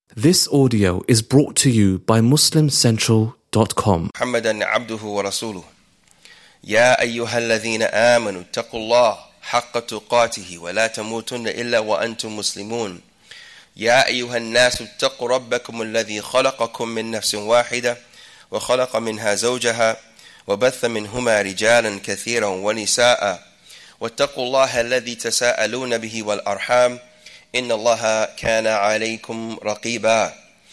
This audio is brought to you by MuslimCentral.com. محمدا عبده ورسوله يا أيها الذين آمنوا اتقوا الله حق تقاته ولا تموتن إلا وأنتم مسلمون يا أيها الناس اتقوا ربكم الذي خلقكم من نفس واحدة وخلق منها زوجها وبث منهما رجالا كثيرا ونساء واتقوا الله الذي تساءلون به والأرحام إن الله كان عليكم رقيبا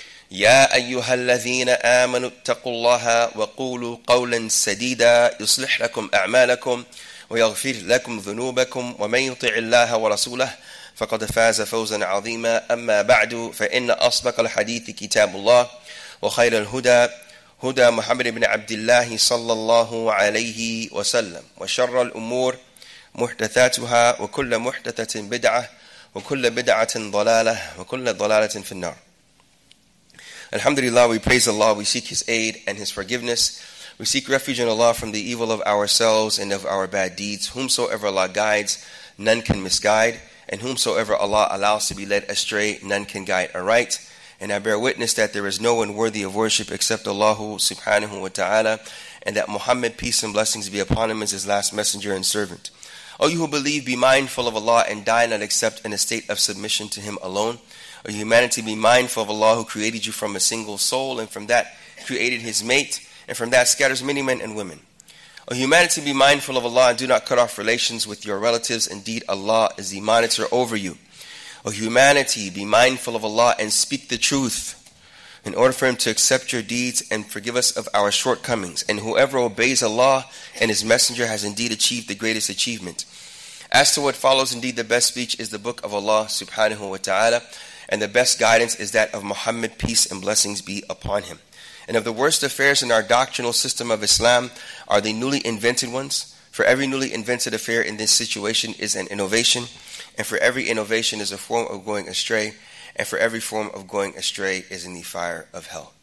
يا أيها الذين آمنوا اتقوا الله وقولوا قولا سديدا يصلح لكم أعمالكم ويغفر لكم ذنوبكم ومن يطع الله ورسوله فقد فاز فوزا عظيما أما بعد فإن أصدق الحديث كتاب الله وخير الهدى هدى محمد بن عبد الله صلى الله عليه وسلم وشر الأمور محدثاتها وكل محدثة بدعة وكل بدعة ضلالة وكل ضلالة في النار. Alhamdulillah, we praise Allah, we seek His aid and His forgiveness. We seek refuge in Allah from the evil of ourselves and of our bad deeds. Whomsoever Allah guides, none can misguide. And whomsoever Allah allows to be led astray, none can guide aright. And I bear witness that there is no one worthy of worship except Allah subhanahu wa ta'ala, and that Muhammad, peace and blessings be upon him, is his last messenger and servant. O you who believe, be mindful of Allah and die not except in a state of submission to Him alone. O humanity, be mindful of Allah who created you from a single soul, and from that created His mate, and from that scatters many men and women. O humanity, be mindful of Allah and do not cut off relations with your relatives. Indeed, Allah is the monitor over you. O humanity, be mindful of Allah and speak the truth, in order for Him to accept your deeds and forgive us of our shortcomings. And whoever obeys Allah and His Messenger has indeed achieved the greatest achievement. As to what follows, indeed the best speech is the book of Allah subhanahu wa ta'ala, and the best guidance is that of Muhammad, peace and blessings be upon him. And of the worst affairs in our doctrinal system of Islam are the newly invented ones. For every newly invented affair in this situation is an innovation, and for every innovation is a form of going astray, and for every form of going astray is in the fire of hell.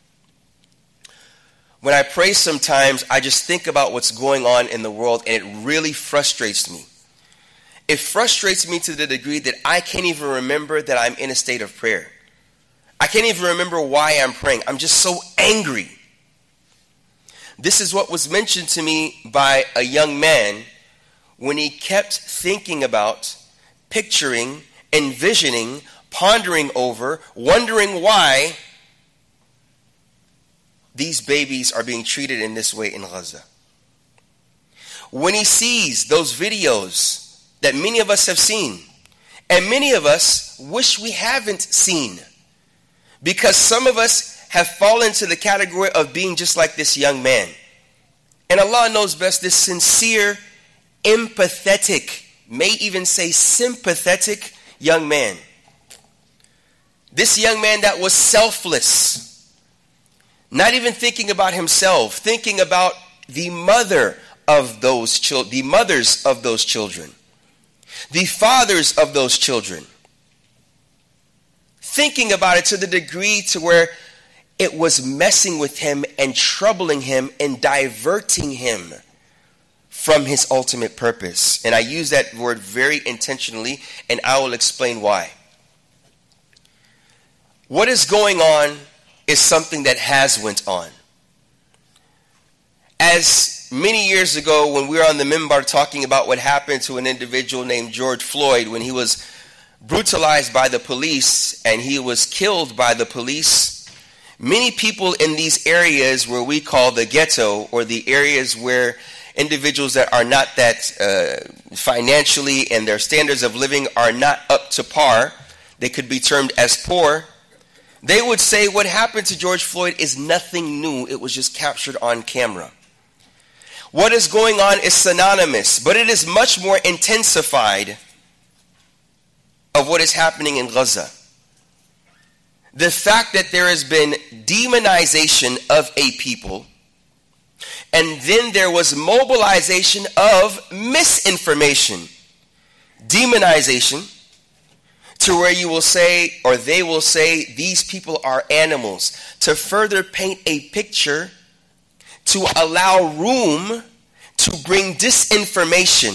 When I pray sometimes, I just think about what's going on in the world, and it really frustrates me. It frustrates me to the degree that I can't even remember that I'm in a state of prayer. I can't even remember why I'm praying. I'm just so angry. This is what was mentioned to me by a young man when he kept thinking about, picturing, envisioning, pondering over, wondering why these babies are being treated in this way in Gaza. When he sees those videos that many of us have seen, and many of us wish we haven't seen, because some of us have fallen into the category of being just like this young man. And Allah knows best, this sincere, empathetic, may even say sympathetic young man. This young man that was selfless, not even thinking about himself, thinking about the mother of those children, the mothers of those children, the fathers of those children. Thinking about it to the degree to where it was messing with him and troubling him and diverting him from his ultimate purpose. And I use that word very intentionally, and I will explain why. What is going on is something that has went on. As many years ago, when we were on the minbar talking about what happened to an individual named George Floyd, when he was brutalized by the police and he was killed by the police, many people in these areas where we call the ghetto, or the areas where individuals that are not that financially and their standards of living are not up to par, they could be termed as poor, they would say what happened to George Floyd is nothing new, it was just captured on camera. What is going on is synonymous, but it is much more intensified of what is happening in Gaza. The fact that there has been demonization of a people, and then there was mobilization of misinformation. Demonization, to where you will say, or they will say, these people are animals, to further paint a picture, to allow room to bring disinformation,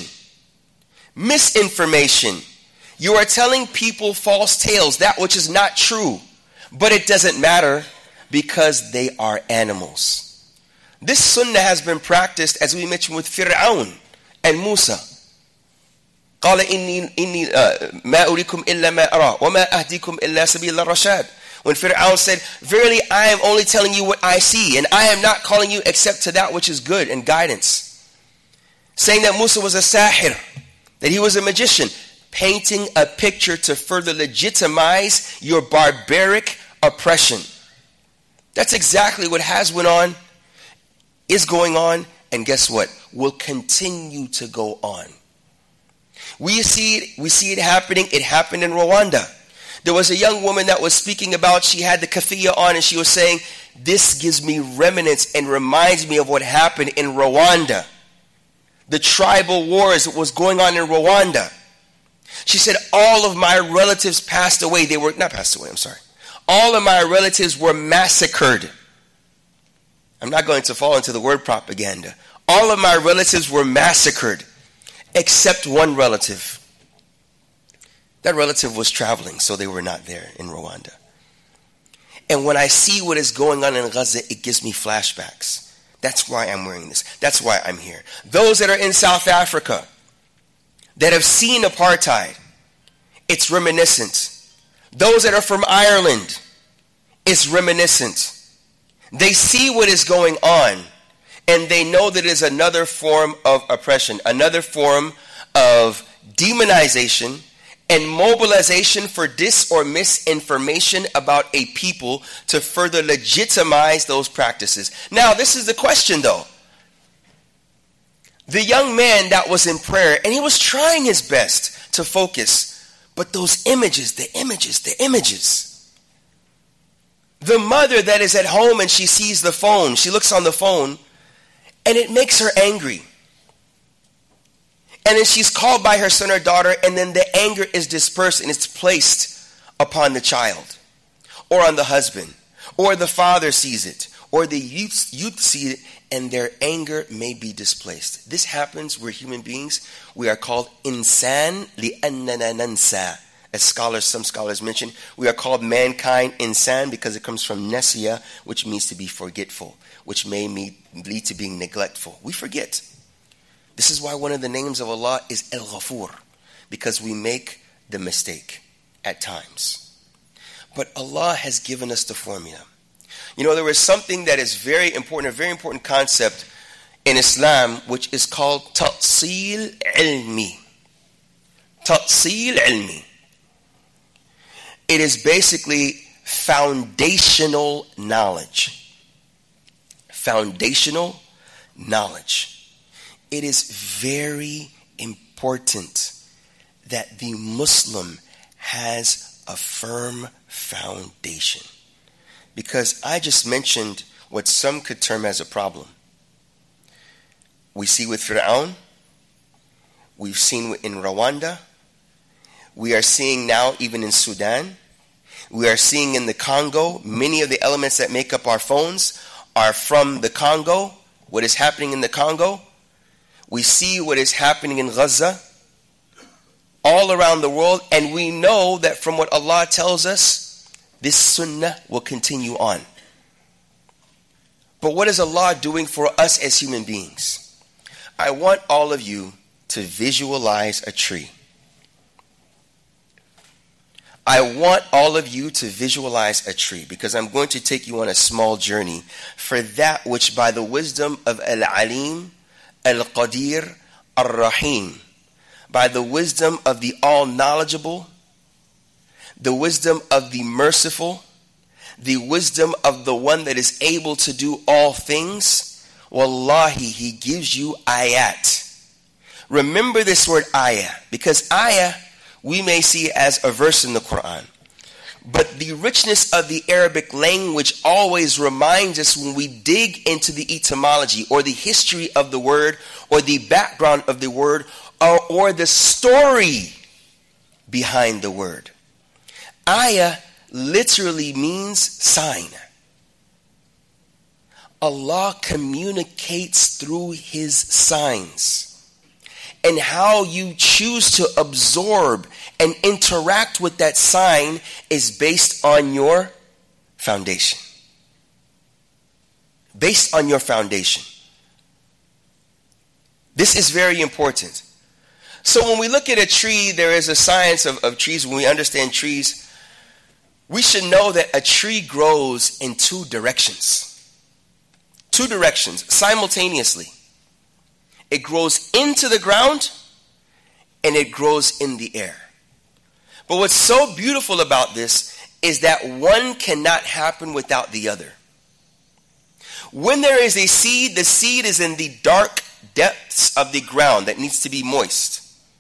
misinformation. You are telling people false tales, that which is not true, But it doesn't matter because they are animals. This sunnah has been practiced, as we mentioned, with Fir'aun and Musa. قال إني ما أريكم إلا ما أرى وما أهديكم إلا سبيل الرشاد. When Fir'aun said, verily I am only telling you what I see, and I am not calling you except to that which is good and guidance. Saying that Musa was a sahir, that he was a magician, painting a picture to further legitimize your barbaric oppression. That's exactly what has went on, is going on, and guess what? Will continue to go on. We see it happening. It happened in Rwanda. There was a young woman that was speaking about, she had the kafiyah on, and she was saying, this gives me remnants and reminds me of what happened in Rwanda. The tribal wars that was going on in Rwanda. She said, all of my relatives passed away. They were, not passed away, I'm sorry. All of my relatives were massacred. I'm not going to fall into the word propaganda. All of my relatives were massacred, except one relative. That relative was traveling, so they were not there in Rwanda. And when I see what is going on in Gaza, it gives me flashbacks. That's why I'm wearing this. That's why I'm here. Those that are in South Africa, that have seen apartheid, it's reminiscent. Those that are from Ireland, it's reminiscent. They see what is going on, and they know that it is another form of oppression, another form of demonization and mobilization for dis or misinformation about a people to further legitimize those practices. Now, this is the question though. The young man that was in prayer, and he was trying his best to focus, but those images, the images. The mother that is at home and she sees the phone, she looks on the phone, and it makes her angry. And then she's called by her son or daughter, and then the anger is dispersed and it's placed upon the child, or on the husband, or the father sees it, or the youth see it, and their anger may be displaced. This happens, we're human beings. We are called insan li'annana nansa. As some scholars mention, we are called mankind insan because it comes from nasiya, which means to be forgetful, which may lead to being neglectful. We forget. This is why one of the names of Allah is Al-Ghafur, because we make the mistake at times. But Allah has given us the formula. You know, there is something that is very important, a very important concept in Islam, which is called Ta'sil Ilmi. Ta'sil Ilmi. It is basically foundational knowledge. Foundational knowledge. It is very important that the Muslim has a firm foundation. Because I just mentioned what some could term as a problem. We see with Fir'aun, we've seen in Rwanda, we are seeing now even in Sudan, we are seeing in the Congo, many of the elements that make up our phones are from the Congo, what is happening in the Congo. We see what is happening in Gaza, all around the world, and we know that from what Allah tells us, this sunnah will continue on. But what is Allah doing for us as human beings? I want all of you to visualize a tree. I want all of you to visualize a tree, because I'm going to take you on a small journey for that which by the wisdom of Al-Alim, Al-Qadir, Ar-Rahim, by the wisdom of the all-knowledgeable, the wisdom of the merciful, the wisdom of the one that is able to do all things, wallahi, he gives you ayat. Remember this word ayah, because ayah we may see it as a verse in the Quran. But the richness of the Arabic language always reminds us when we dig into the etymology or the history of the word or the background of the word or the story behind the word. Ayah literally means sign. Allah communicates through His signs. And how you choose to absorb and interact with that sign is based on your foundation. Based on your foundation. This is very important. So when we look at a tree, there is a science of trees. When we understand trees, we should know that a tree grows in two directions. Two directions, simultaneously. It grows into the ground and it grows in the air. But what's so beautiful about this is that one cannot happen without the other. When there is a seed, the seed is in the dark depths of the ground that needs to be moist.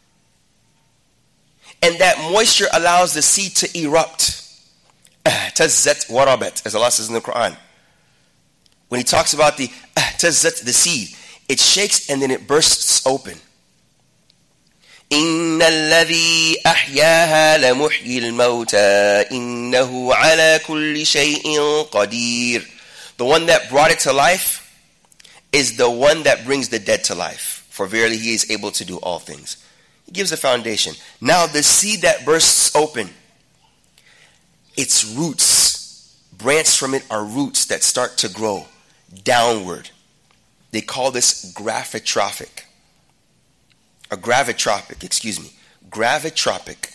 And that moisture allows the seed to erupt. Tazzat warabat, as Allah says in the Quran. When he talks about the tazzat, the seed, it shakes and then it bursts open. إِنَّ الَّذِي أَحْيَاهَا لَمُحْيِي الْمَوْتَى إِنَّهُ عَلَى كُلِّ شَيْءٍ قَدِيرٌ. The one that brought it to life is the one that brings the dead to life. For verily he is able to do all things. He gives a foundation. Now the seed that bursts open, its roots, branch from it are roots that start to grow downward. They call this gravitropic. Gravitropic.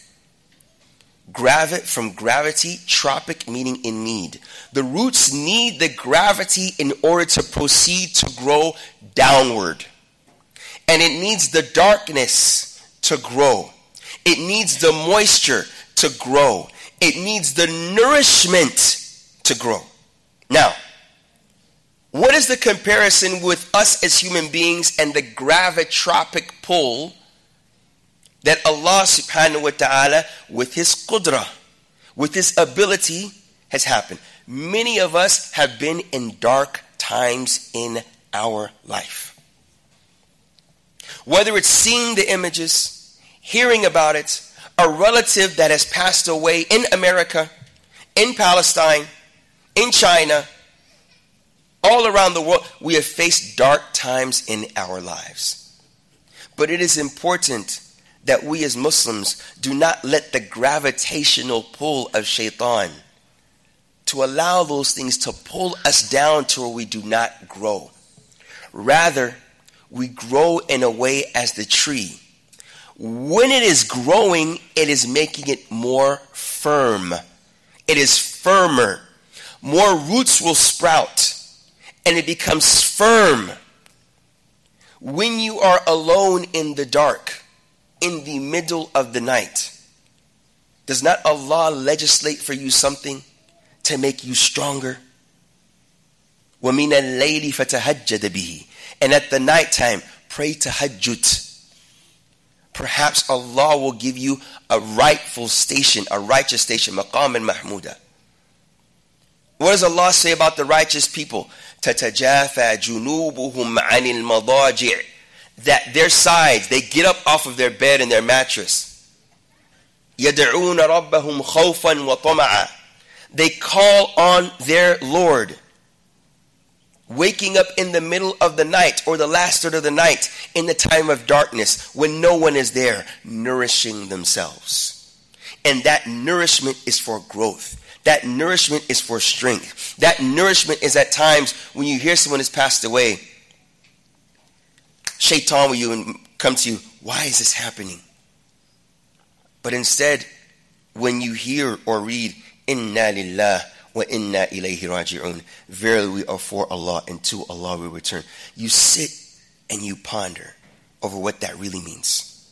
Gravit from gravity, tropic meaning in need. The roots need the gravity in order to proceed to grow downward. And it needs the darkness to grow. It needs the moisture to grow. It needs the nourishment to grow. Now, what is the comparison with us as human beings and the gravitropic pull that Allah subhanahu wa ta'ala, with his qudra, with his ability, has happened? Many of us have been in dark times in our life. Whether it's seeing the images, hearing about it, a relative that has passed away in America, in Palestine, in China, all around the world, we have faced dark times in our lives. But it is important that we as Muslims do not let the gravitational pull of shaitan to allow those things to pull us down to where we do not grow. Rather, we grow in a way as the tree. When it is growing, it is making it more firm. It is firmer. More roots will sprout, and it becomes firm. When you are alone in the dark, in the middle of the night, does not Allah legislate for you something to make you stronger? وَمِنَ اللَّيْلِ فَتَهَجَّدَ بِهِ. And at the nighttime, pray tahajjud. Perhaps Allah will give you a rightful station, a righteous station, maqam and mahmuda. What does Allah say about the righteous people? تَتَجَافَى جُنُوبُهُمْ عَنِ الْمَضَاجِعِ. That their sides, they get up off of their bed and their mattress. يَدْعُونَ رَبَّهُمْ خَوْفًا وَطَمَعًا. They call on their Lord. Waking up in the middle of the night or the last third of the night in the time of darkness when no one is there, nourishing themselves. And that nourishment is for growth. That nourishment is for strength. That nourishment is at times when you hear someone has passed away. Shaitan will come to you, why is this happening? But instead, when you hear or read, Inna lillah wa inna ilayhi raji'un, verily we are for Allah and to Allah we return. You sit and you ponder over what that really means.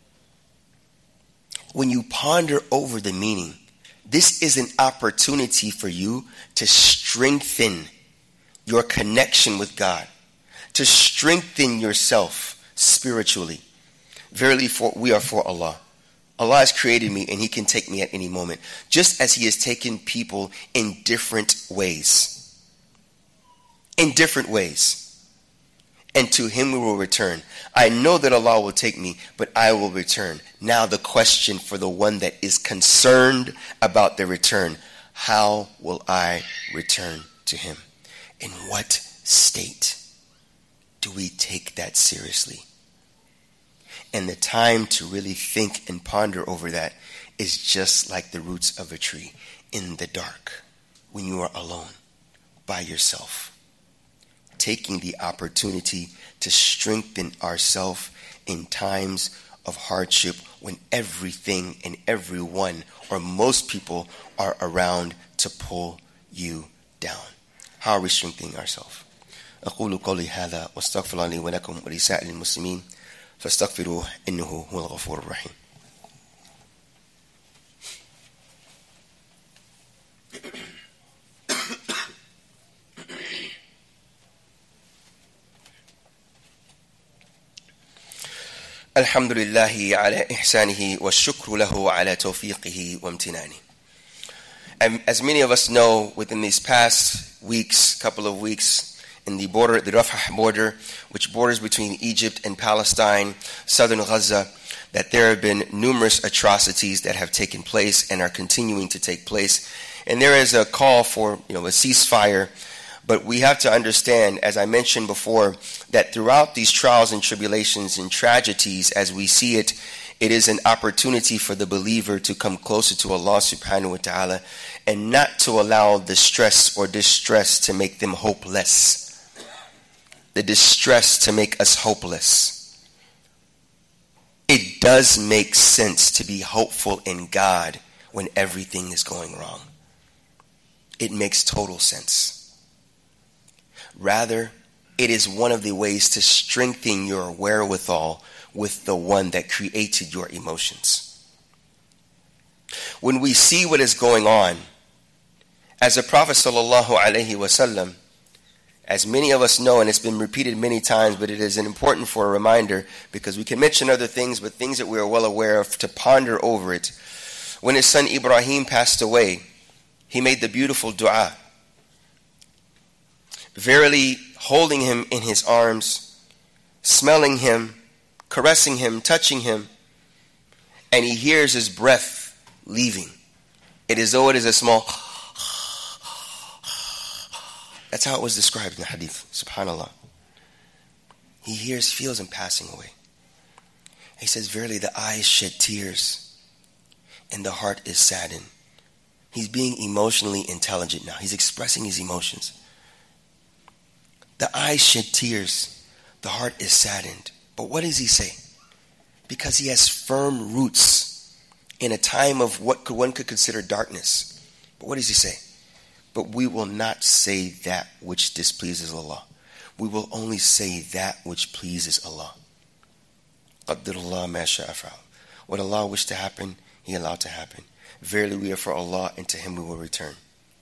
When you ponder over the meaning, this is an opportunity for you to strengthen your connection with God, to strengthen yourself spiritually. Verily we are for Allah. Allah has created me and He can take me at any moment, just as He has taken people in different ways. In different ways. And to Him we will return. I know that Allah will take me, but I will return. Now the question for the one that is concerned about the return, how will I return to Him? In what state do we take that seriously? And the time to really think and ponder over that is just like the roots of a tree in the dark. when you are alone, by yourself, taking the opportunity to strengthen ourselves in times of hardship when everything and everyone or most people are around to pull you down. How are we strengthening ourselves? أقول قولي هذا واستغفر الله لي ولكم ولسائر المسلمين فاستغفروه إنه هو الغفور الرحيم. الحمد لله على إحسانه والشكر له على توفيقه وامتنانه. And as many of us know, within these past weeks, couple of weeks, in the border, the Rafah border, which borders between Egypt and Palestine, southern Gaza, that there have been numerous atrocities that have taken place and are continuing to take place. And there is a call for, a ceasefire. But we have to understand, as I mentioned before, that throughout these trials and tribulations and tragedies, as we see it, it is an opportunity for the believer to come closer to Allah subhanahu wa ta'ala and not to allow the stress or distress to make them hopeless. The distress to make us hopeless. It does make sense to be hopeful in God when everything is going wrong. It makes total sense. Rather, it is one of the ways to strengthen your wherewithal with the one that created your emotions. When we see what is going on, as the Prophet sallallahu alaihi wasallam, as many of us know, and it's been repeated many times, but it is important for a reminder, because we can mention other things, but things that we are well aware of, to ponder over it. When his son Ibrahim passed away, he made the beautiful dua. Verily, holding him in his arms, smelling him, caressing him, touching him, and he hears his breath leaving. It is though it is a small... That's how it was described in the hadith. Subhanallah. He feels him passing away. He says, verily the eyes shed tears and the heart is saddened. He's being emotionally intelligent now. He's expressing his emotions. The eyes shed tears. The heart is saddened. But what does he say? Because he has firm roots in a time of what one could consider darkness. But what does he say? But we will not say that which displeases Allah. We will only say that which pleases Allah. Qaddarullah ma sha'a fa'al. What Allah wished to happen, He allowed to happen. Verily we are for Allah, and to Him we will return.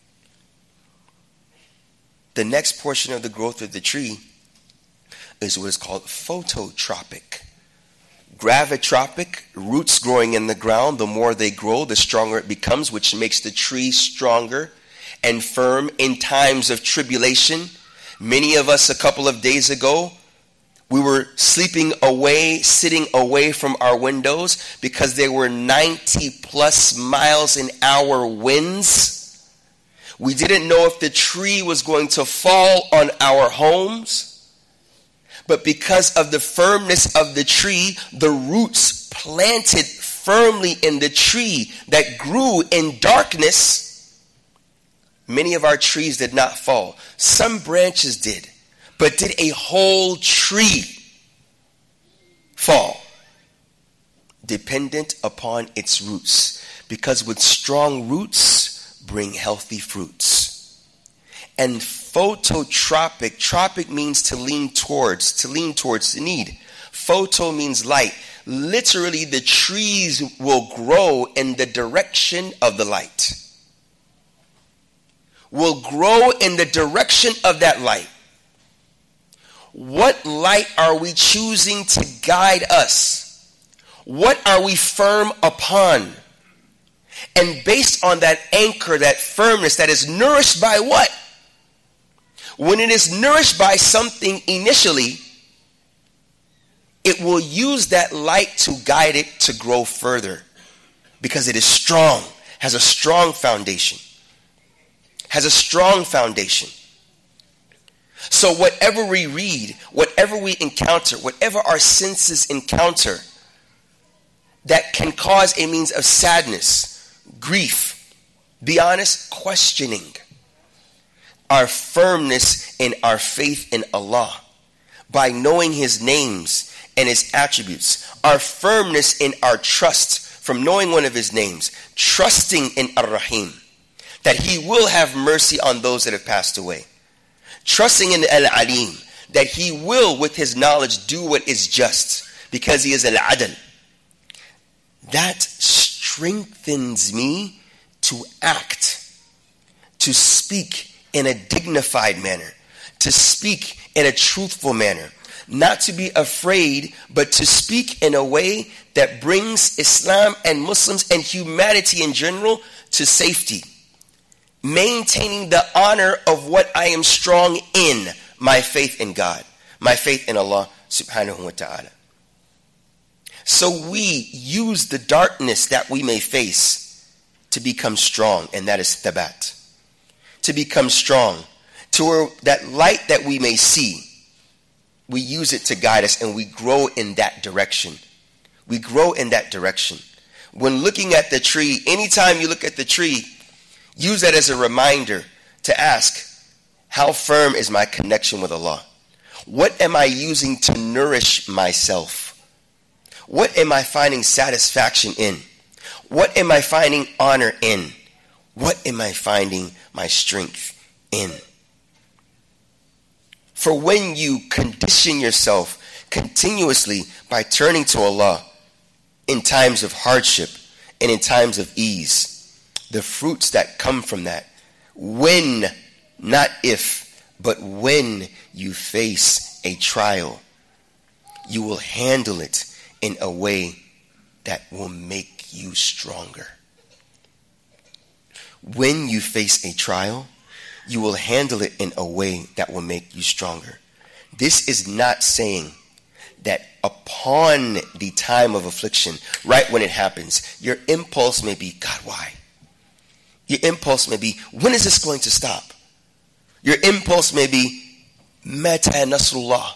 The next portion of the growth of the tree is what is called phototropic. Gravitropic, roots growing in the ground. The more they grow, the stronger it becomes, which makes the tree stronger and firm in times of tribulation. Many of us a couple of days ago, we were sleeping away, sitting away from our windows because there were 90 plus miles an hour winds. We didn't know if the tree was going to fall on our homes. But because of the firmness of the tree, the roots planted firmly in the tree that grew in darkness, many of our trees did not fall. Some branches did, but did a whole tree fall? Dependent upon its roots. Because with strong roots bring healthy fruits. And phototropic, tropic means to lean towards, the need. Photo means light. Literally, the trees will grow in the direction of the light. Will grow in the direction of that light. What light are we choosing to guide us? What are we firm upon? And based on that anchor, that firmness that is nourished by what? When it is nourished by something initially, it will use that light to guide it to grow further. Because it is strong, has a strong foundation. Has a strong foundation. So whatever we read, whatever we encounter, whatever our senses encounter that can cause a means of sadness, grief, be honest, questioning. our firmness in our faith in Allah by knowing His names and His attributes. Our firmness in our trust from knowing one of His names, trusting in Ar-Rahim, that He will have mercy on those that have passed away. Trusting in Al-Alim, that He will, with His knowledge, do what is just, because He is Al-Adl. That strengthens me to act, to speak in a dignified manner, to speak in a truthful manner, not to be afraid, but to speak in a way that brings Islam and Muslims and humanity in general to safety. Maintaining the honor of what I am strong in, my faith in God, my faith in Allah subhanahu wa ta'ala. So we use the darkness that we may face to become strong, and that is thabat. To become strong, to where that light that we may see, we use it to guide us, and we grow in that direction. We grow in that direction. When looking at the tree, anytime you look at the tree, use that as a reminder to ask, how firm is my connection with Allah? What am I using to nourish myself? What am I finding satisfaction in? What am I finding honor in? What am I finding my strength in? For when you condition yourself continuously by turning to Allah in times of hardship and in times of ease, the fruits that come from that, when, not if, but when you face a trial, you will handle it in a way that will make you stronger. When you face a trial, you will handle it in a way that will make you stronger. This is not saying that upon the time of affliction, right when it happens, your impulse may be, God, why? Your impulse may be, when is this going to stop? Your impulse may be, Mata Nasrullah.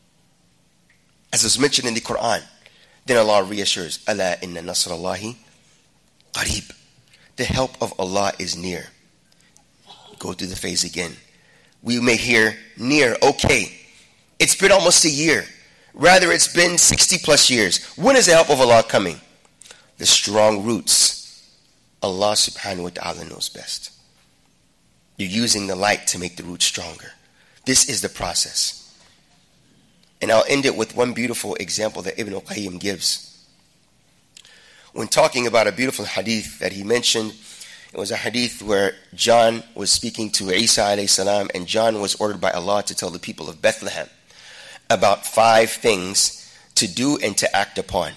As is mentioned in the Quran. Then Allah reassures, Ala inna nasrallahi qareeb. The help of Allah is near. Go through the phase again. We may hear near, okay. It's been almost a year. Rather, it's been 60 plus years. When is the help of Allah coming? The strong roots. Allah subhanahu wa ta'ala knows best. You're using the light to make the roots stronger. This is the process. And I'll end it with one beautiful example that Ibn al-Qayyim gives. When talking about a beautiful hadith that he mentioned, it was a hadith where John was speaking to Isa alayhi salam, and John was ordered by Allah to tell the people of Bethlehem about 5 things to do and to act upon.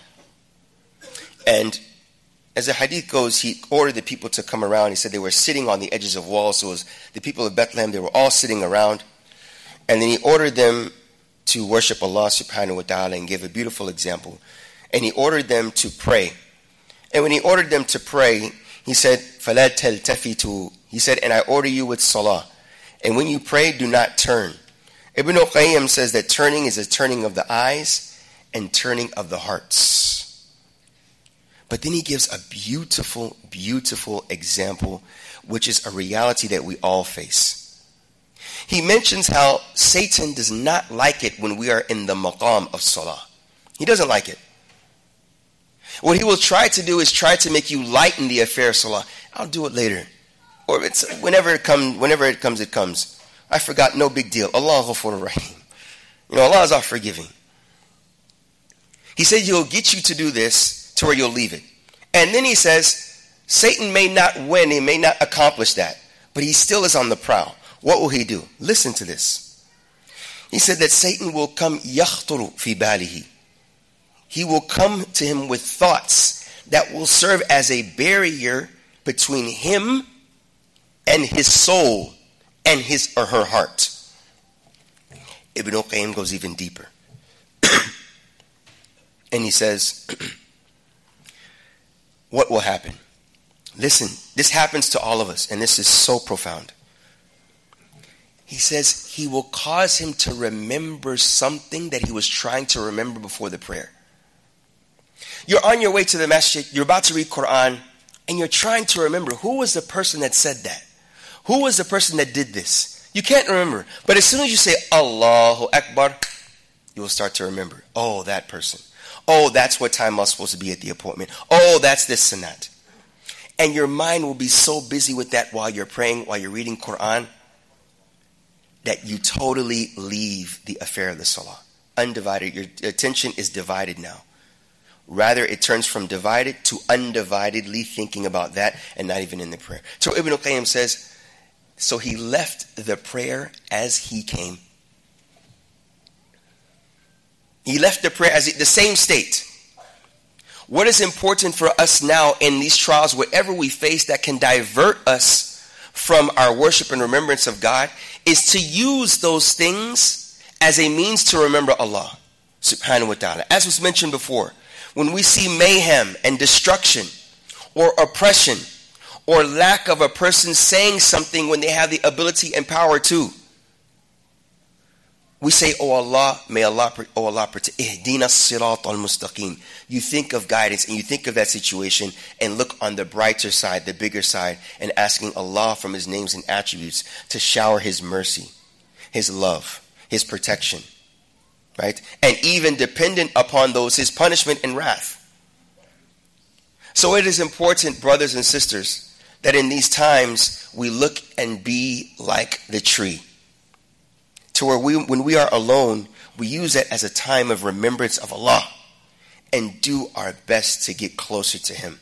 And as the hadith goes, he ordered the people to come around. He said they were sitting on the edges of walls. So it was the people of Bethlehem, they were all sitting around. And then he ordered them to worship Allah subhanahu wa ta'ala and gave a beautiful example. And he ordered them to pray. And when he ordered them to pray, he said, فَلَا تَلْتَفِتُوا. He said, and I order you with salah. And when you pray, do not turn. Ibn al-Qayyim says that turning is a turning of the eyes and turning of the hearts. But then he gives a beautiful, beautiful example, which is a reality that we all face. He mentions how Satan does not like it when we are in the maqam of salah. He doesn't like it. What he will try to do is try to make you lighten the affair of salah. I'll do it later. Or it's whenever it comes, it comes. I forgot, no big deal. Allah Ghafur Rahim. Allah is all forgiving. He said he'll get you to do this to where you'll leave it. And then he says, Satan may not win, he may not accomplish that, but he still is on the prowl. What will he do? Listen to this. He said that Satan will come yakhturu fi balihi. He will come to him with thoughts that will serve as a barrier between him and his soul and his or her heart. Ibn al-Qayyim goes even deeper. And he says, what will happen? Listen, this happens to all of us, and this is so profound. He says he will cause him to remember something that he was trying to remember before the prayer. You're on your way to the masjid, you're about to read Quran, and you're trying to remember who was the person that said that? Who was the person that did this? You can't remember. But as soon as you say Allahu Akbar, you will start to remember. Oh, that person. Oh, that's what time I was supposed to be at the appointment. Oh, that's this and that. And your mind will be so busy with that while you're praying, while you're reading Quran, that you totally leave the affair of the salah. Undivided. Your attention is divided now. Rather, it turns from divided to undividedly thinking about that and not even in the prayer. So Ibn al-Qayyim says, so he left the prayer as he came. He left the prayer as the same state. What is important for us now in these trials, whatever we face that can divert us from our worship and remembrance of God, is to use those things as a means to remember Allah subhanahu wa ta'ala. As was mentioned before, when we see mayhem and destruction or oppression or lack of a person saying something when they have the ability and power to, we say, oh Allah, may Allah, oh Allah protect. Ihdina sirat al-mustaqim. You think of guidance and you think of that situation and look on the brighter side, the bigger side, and asking Allah from His names and attributes to shower His mercy, His love, His protection, right? And even dependent upon those, His punishment and wrath. So it is important, brothers and sisters, that in these times we look and be like the tree. To where when we are alone, we use it as a time of remembrance of Allah and do our best to get closer to Him.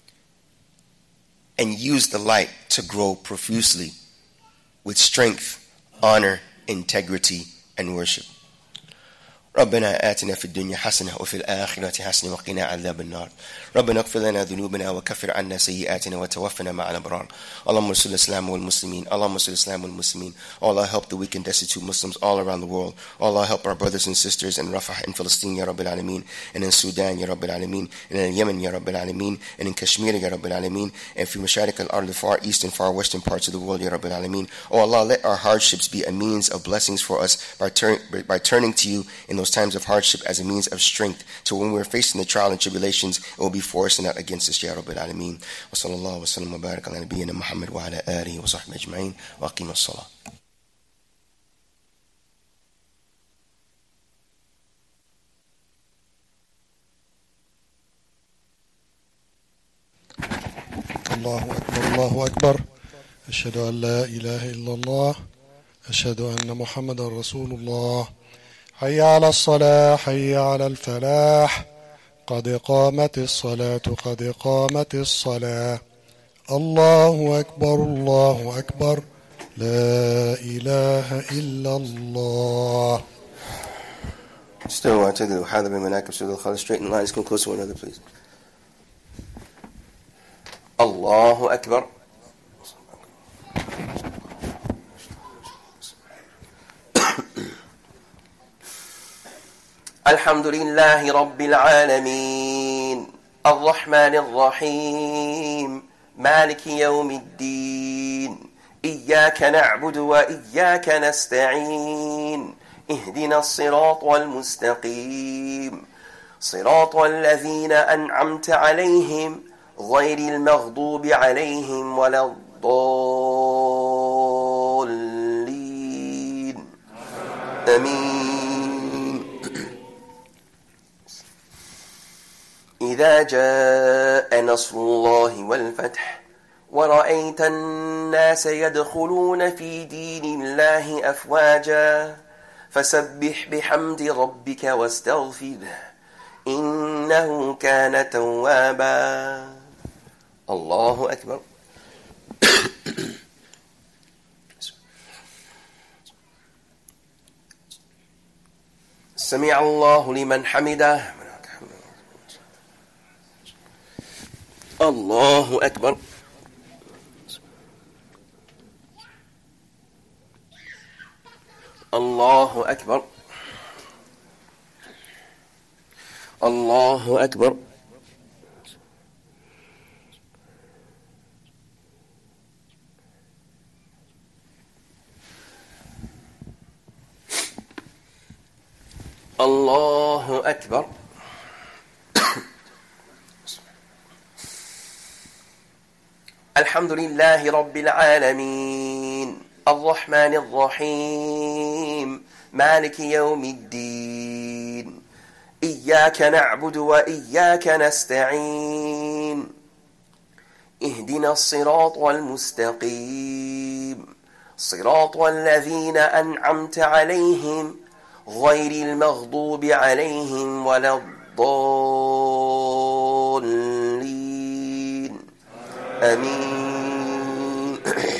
And use the light to grow profusely with strength, honor, integrity, and worship. ربنا آتنا في الدنيا حسنة وفي الآخرة حسنة وقنا عذاب النار ربنا اغفر لنا ذنوبنا وكفر عنا سيئاتنا وتوفنا مع الأبرار اللهم انصر الإسلام والمسلمين اللهم انصر الإسلام والمسلمين Allah help the weak and destitute Muslims all around the world. Allah help our brothers and sisters in Rafah in Palestine Ya Rabbil Alameen, and in Sudan Ya Rabbil Alameen, and in Yemen Ya Rabbil Alameen, and in Kashmir Ya Rabbil Alameen, and في مشارق الأرض, the far east and far western parts of the world Ya Rabbil Alameen. Oh Allah, let our hardships be a means of blessings for us by turning to you in those times of hardship as a means of strength. So when we're facing the trial and tribulations, it will be for us and not against us, Ya Rabbil Alameen. Wa sallallahu wa sallam wa barak ala nabiyyina Muhammad wa ala alihi wa sahbihi ajma'in wa aqim as-salah. الله أكبر أشهد أن لا إله إلا الله أشهد أن محمد رسول الله حي على الصلاة حي على الفلاح قد قامت الصلاة قد قامت الصلاة الله أكبر لا إله إلا الله. Still want to do Hadha bin Manakib Surah Al-Khalis. Straighten lines, come close to one another, please. Allahu Akbar. Alhamdulillahi Rabbil Alameen, Ar-Rahman Ar-Rahim, Maliki Yawmiddin, Iyyaka na'budu wa iyyaka nasta'in, Ihdina as-sirata al-mustaqim, Sirata alladhina an'amta alayhim, غير المغضوب عليهم ولا الضالين آمين. إذا جاء نصر الله والفتح ورأيت الناس يدخلون في دين الله أفواجا فسبح بحمد ربك واستغفره إنه كان توابا. الله أكبر. سمع الله لمن حمده. الله أكبر. الله أكبر. الله أكبر. الله أكبر. الحمد لله رب العالمين الرحمن الرحيم مالك يوم الدين إياك نعبد وإياك نستعين اهدنا الصراط المستقيم صراط الذين أنعمت عليهم غير المغضوب عليهم ولا الضالين آمين.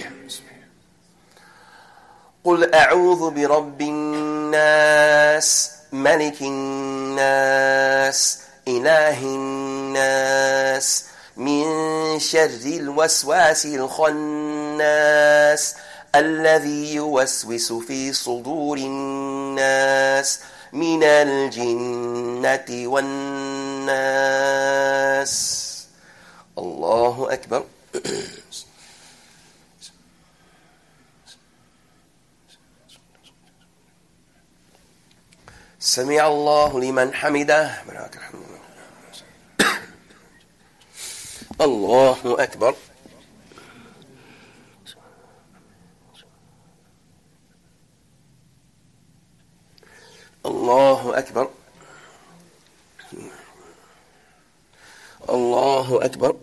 قل أعوذ برب الناس ملك الناس إله الناس من شر الوسواس الخناس الذي يوسوس في صدور الناس من الجنة والناس. الله أكبر. سمع الله لمن حمده. الله أكبر. الله أكبر. الله أكبر.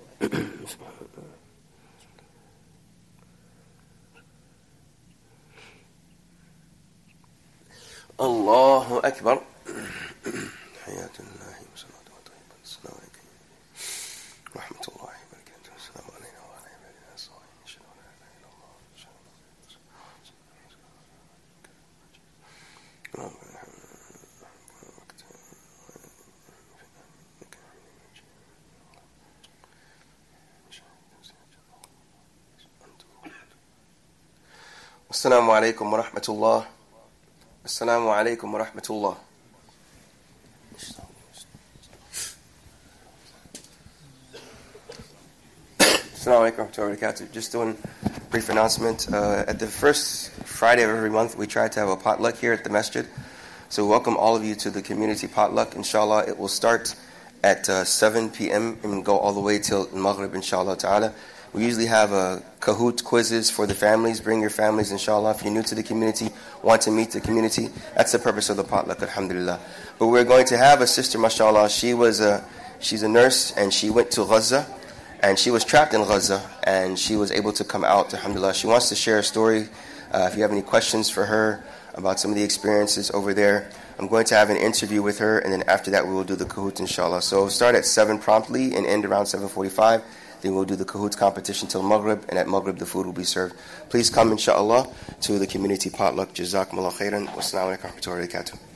الله أكبر. حياة الله وصلاة وطيبة السلام عليكم ورحمة الله وبركاته. السلام علينا وعلى عبادنا الصالحين. أشهد أن لا إله إلا الله وأشهد أن محمدا السلام عليكم ورحمة الله. السلام عليكم ورحمة الله. Assalamu alaikum wa barakatuh. Just doing a brief announcement. At the first Friday of every month, we try to have a potluck here at the masjid. So welcome all of you to the community potluck. Inshallah, it will start at 7 p.m. and go all the way till Maghrib, inshallah ta'ala. We usually have Kahoot quizzes for the families. Bring your families, inshallah. If you're new to the community, want to meet the community, that's the purpose of the potluck, alhamdulillah. But we're going to have a sister, mashallah. She's a nurse, and she went to Gaza, and she was trapped in Gaza, and she was able to come out, alhamdulillah. She wants to share a story. If you have any questions for her about some of the experiences over there, I'm going to have an interview with her, and then after that we will do the Kahoot, inshallah. So start at 7 promptly and end around 7:45. Then we'll do the Kahoot competition till Maghrib, and at Maghrib the food will be served. Please come, inshallah, to the community potluck. Jazakumullah khairan. Wassalamu alaikum wa rahmatullahi wa barakatuh.